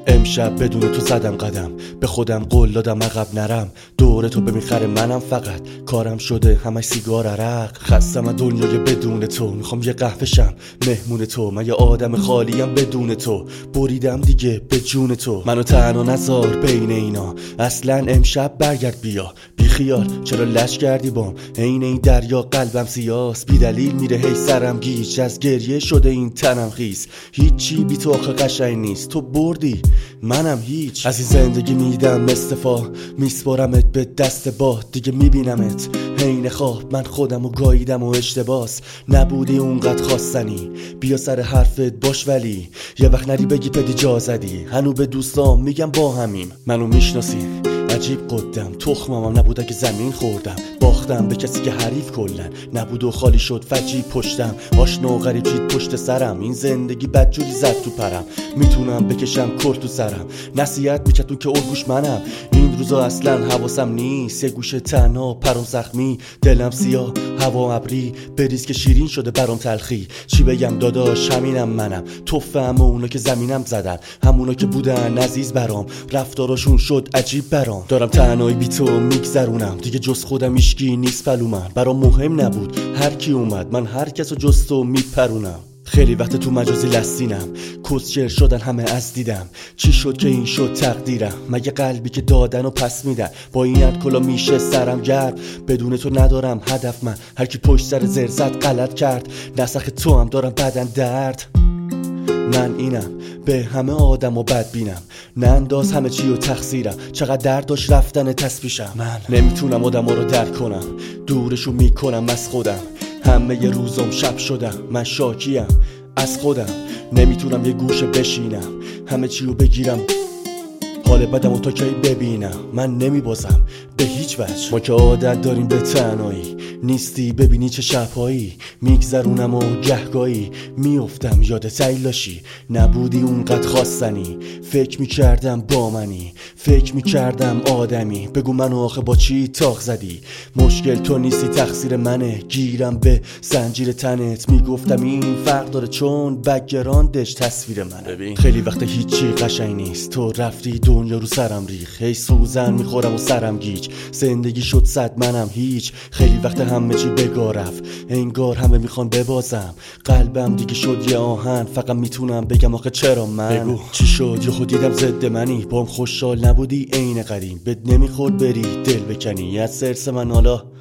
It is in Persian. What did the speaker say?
امشب بدون تو زدم قدم، به خودم قول دادم عقب نرم. دور تو به میخره منم فقط، کارم شده همش سیگار عرق. خستم از دنیای بدون تو، میخوام یه قهوه شم مهمون تو. من یه آدم خالیم بدون تو، بریدم دیگه به جون تو. منو تنها نذار بین اینا، اصلا امشب برگرد بیا. بی خیال چرا لش کردی بام، عین این دریا قلبم سیاس. بی دلیل میره هی سرم گیج، از گریه شده این تنم خیس. هیچی بی تو آخه قشنگ نیست، تو بردی منم هیچ. از این زندگی میدم استعفا، میسپارمت به دست باد. دیگه میبینمت حین خواب، من خودمو گاییدم و اشتباس. نبودی اونقدر خواستنی، بیا سر حرفت باش، ولی یه وقت نری بگی پدی جا زدی. هنو به دوستام میگم با همیم، منو میشناسی عجیب قدم. تخمم نبوده که زمین خوردم، باختم به کسی که حریف کلن نبود و خالی شد فجی پشتم. آشنا و غریب چید پشت سرم، این زندگی بدجوری زد تو پرم. میتونم بکشم کرد تو سرم، نصیحت میکتون که الگوش منم. این روزا اصلا حواسم نیست، یه گوشه تنها پرم زخمی. دلم سیاه هوا ابری، بریز که شیرین شده برام تلخی. چی بگم داداش همینم منم، توفم اونا که زمینم زدن، همونا که بودن عزیز برام، رفتاراشون شد عجیب برام. دارم تنهایی بی تو میگذرونم، دیگه جز خودم هیچکی نیست پلو من. برام مهم نبود هر کی اومد، من هر کسو جز تو میپرونم. خیلی وقت تو مجازی لستینم، کسچر شدن همه از دیدم. چی شد که این شد تقدیرم، مگه قلبی که دادن و پس میدن. با این کلا میشه سرم گرد، بدون تو ندارم هدف من. هر کی پشت سر زر زد غلط کرد، نسخ تو هم دارم بدن درد. من اینم به همه آدم و بد بینم، ننداز همه چی و تقصیرم. چقدر درد داشت رفتن تسبیشم، من نمیتونم آدم رو درک کنم، دورشو میکنم از خودم. همه ی روزم شب شدم، من شاکیم از خودم. نمیتونم یه گوشه بشینم، همه چی رو بگیرم حال بدم و تا کی ببینم. من نمیبازم به هیچ وجه، ما که عادت داریم به تنهایی. نیستی ببینی چه شبهایی میگذرونم و گهگاهی میافتم یادت ایلاشی. نبودی اونقدر خواستنی، فکر میکردم با منی، فکر میکردم آدمی. بگو منو آخه با چی تاق زدی، مشکل تو نیستی تقصیر منه. گیرم به زنجیر تنت، میگفتم این فرق داره چون بک‌گراندش تصویر منه. خیلی وقت هیچی قشنگ نیست، تو رفتی دنیا رو سرم ریخ. هی سوزن میخورم و سرم گیج، زندگی شد صد منم هیچ. خیلی وقت همه چی بگاه رفت، انگار همه میخوان ببازم. قلبم دیگه شد یه آهن، فقط میتونم بگم آخه چرا من. بگو چی شد یهو دیدم ضد منی، بام خوشحال نبودی عین قدیم. بد نمیخورد بری دل بکنی، از سرس من حالا